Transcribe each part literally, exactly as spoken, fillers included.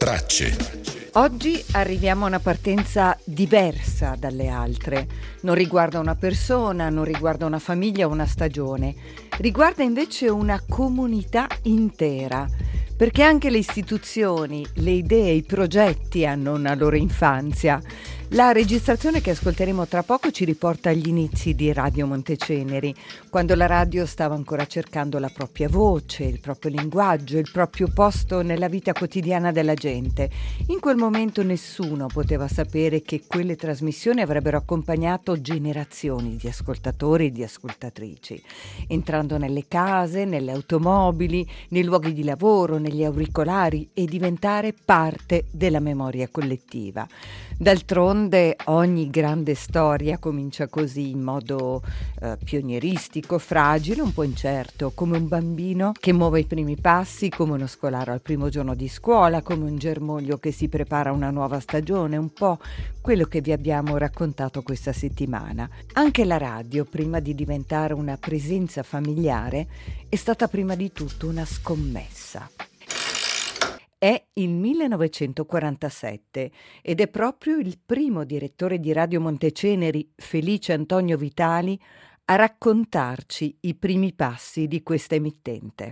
Tracce. Oggi arriviamo a una partenza diversa dalle altre. Non riguarda una persona, non riguarda una famiglia o una stagione. Riguarda invece una comunità intera. Perché anche le istituzioni, le idee, i progetti hanno una loro infanzia. La registrazione che ascolteremo tra poco ci riporta agli inizi di Radio Monteceneri, quando la radio stava ancora cercando la propria voce, il proprio linguaggio, il proprio posto nella vita quotidiana della gente. In quel momento nessuno poteva sapere che quelle trasmissioni avrebbero accompagnato generazioni di ascoltatori e di ascoltatrici, entrando nelle case, nelle automobili, nei luoghi di lavoro, negli auricolari e diventare parte della memoria collettiva. D'altronde ogni grande storia comincia così, in modo eh, pionieristico, fragile, un po' incerto, come un bambino che muove i primi passi, come uno scolaro al primo giorno di scuola, come un germoglio che si prepara a una nuova stagione, un po' quello che vi abbiamo raccontato questa settimana. Anche la radio, prima di diventare una presenza familiare, è stata prima di tutto una scommessa. È il millenovecentoquarantasette ed è proprio il primo direttore di Radio Monteceneri, Felice Antonio Vitali, a raccontarci i primi passi di questa emittente.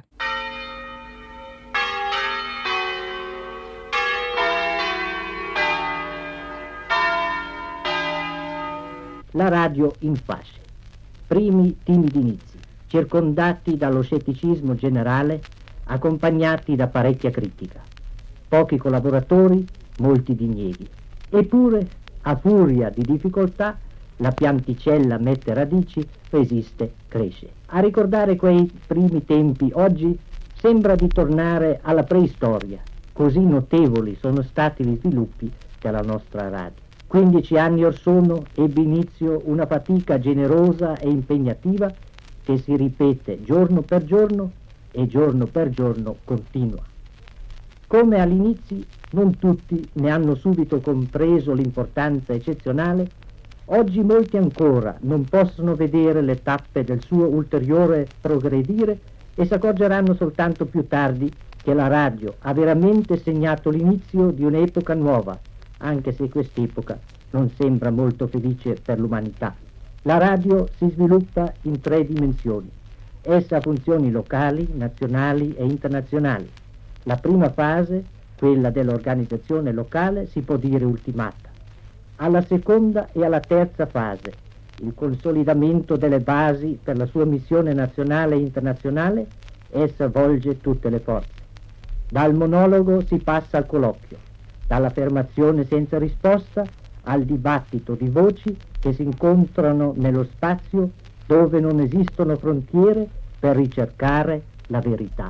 La radio in fasce. Primi timidi inizi, circondati dallo scetticismo generale, accompagnati da parecchia critica. Pochi collaboratori, molti dinieghi. Eppure, a furia di difficoltà, la pianticella mette radici, resiste, cresce. A ricordare quei primi tempi oggi sembra di tornare alla preistoria. Così notevoli sono stati gli sviluppi della nostra radio. Quindici anni or sono ebbe inizio una fatica generosa e impegnativa che si ripete giorno per giorno e giorno per giorno continua. Come all'inizio non tutti ne hanno subito compreso l'importanza eccezionale, oggi molti ancora non possono vedere le tappe del suo ulteriore progredire e si accorgeranno soltanto più tardi che la radio ha veramente segnato l'inizio di un'epoca nuova, anche se quest'epoca non sembra molto felice per l'umanità. La radio si sviluppa in tre dimensioni. Essa ha funzioni locali, nazionali e internazionali. La prima fase, quella dell'organizzazione locale, si può dire ultimata. Alla seconda e alla terza fase, il consolidamento delle basi per la sua missione nazionale e internazionale, essa volge tutte le forze. Dal monologo si passa al colloquio, dall'affermazione senza risposta al dibattito di voci che si incontrano nello spazio dove non esistono frontiere per ricercare la verità.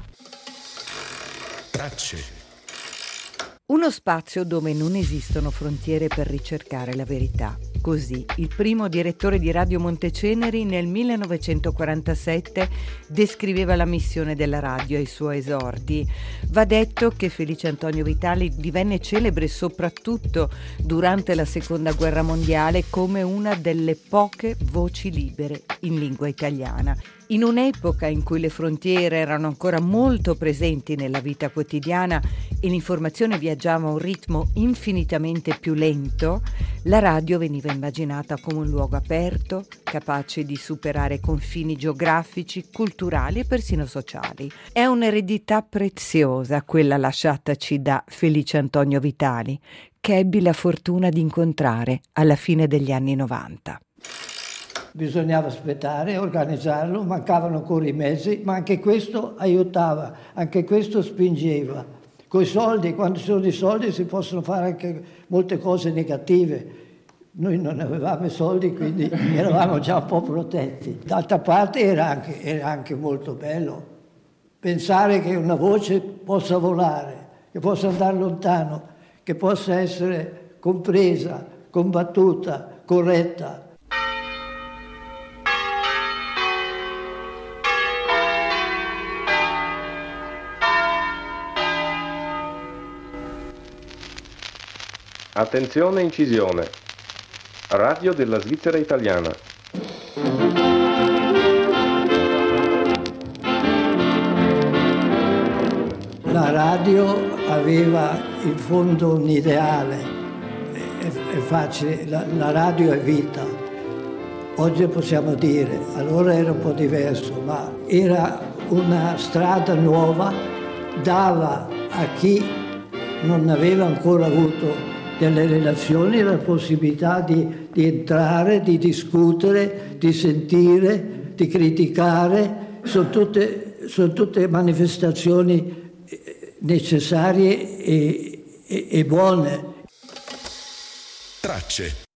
Tracce. Uno spazio dove non esistono frontiere per ricercare la verità. Così il primo direttore di Radio Monteceneri nel millenovecentoquarantasette descriveva la missione della radio ai suoi esordi. Va detto che Felice Antonio Vitali divenne celebre soprattutto durante la Seconda Guerra Mondiale come una delle poche voci libere in lingua italiana. In un'epoca in cui le frontiere erano ancora molto presenti nella vita quotidiana e l'informazione viaggiava a un ritmo infinitamente più lento, la radio veniva immaginata come un luogo aperto, capace di superare confini geografici, culturali e persino sociali. È un'eredità preziosa quella lasciataci da Felice Antonio Vitali, che ebbi la fortuna di incontrare alla fine degli anni novanta. Bisognava aspettare, organizzarlo, mancavano ancora i mezzi, ma anche questo aiutava, anche questo spingeva. Coi soldi, quando ci sono i soldi si possono fare anche molte cose negative. Noi non avevamo i soldi, quindi eravamo già un po' protetti. D'altra parte era anche, era anche molto bello pensare che una voce possa volare, che possa andare lontano, che possa essere compresa, combattuta, corretta. Attenzione, incisione. Radio della Svizzera Italiana. La radio aveva in fondo un ideale, è, è facile, la, la radio è vita. Oggi possiamo dire, allora era un po' diverso, ma era una strada nuova, dava a chi non aveva ancora avuto delle relazioni la possibilità di, di entrare, di discutere, di sentire, di criticare. Sono tutte, sono tutte manifestazioni necessarie e, e, e buone. Tracce.